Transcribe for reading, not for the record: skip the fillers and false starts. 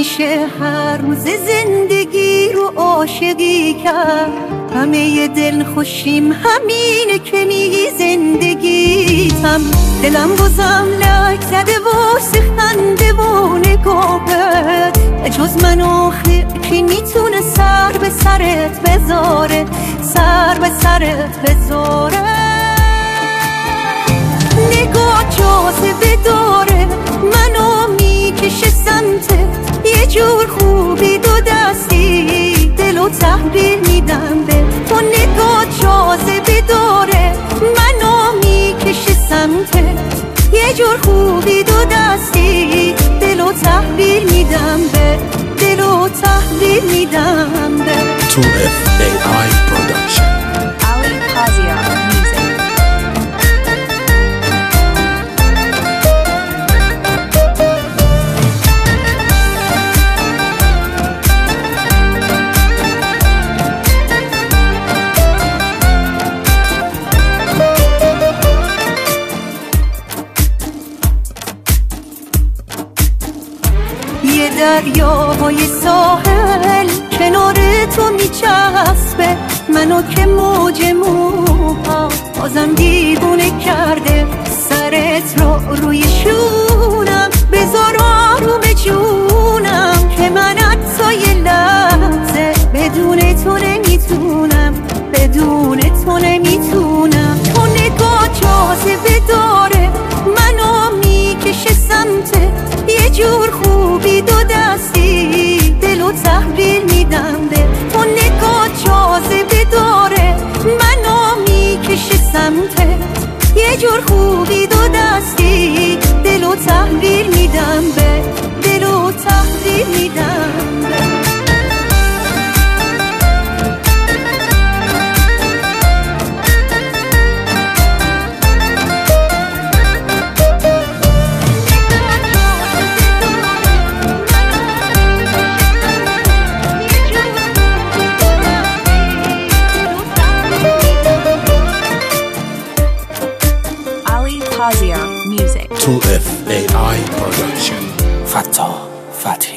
نمیشه هر روز زندگی رو عاشقی کرد. همه دل خوشیم همینه که میگی زندگیتم. دلم بازم لک زده واسه خنده و نگاهت. جز من آخه کی میتونه سر به سرت بذاره، سر به سرت بذاره. نگاه جاذبه داره منو میکشه سمتت، یه جور خوبی دو دستی دلو تحویل میدم به تو. نگاه جاذبه داره منو میکشه سمتت، یه جور خوبی دو دستی دلو تحویل میدم به، دلو تحویل میدم به. 2FAI Production. Ali Pazia Music. یه دریاهای ساحل کنار تو میچسبه منو که موج موها بازم دیوونه کرده. سرت رو روی شونم بذار آروم جونم که من حتی یه لحظه بدون تو نمیتونم، بدون تو نمیتونم. تو نگاه جاذبه داره منو میکشه سمتت، یه جور خوبی دو دستی دلو تحویل میدم به تو. نگاه جاذبه داره منو میکشه سمتت، یه جور خوبی دو دستی دلو تحویل میدم به، دلو تحویل میدم به. Ali Pazia Music. 2FAI Production. Fatah Fatih.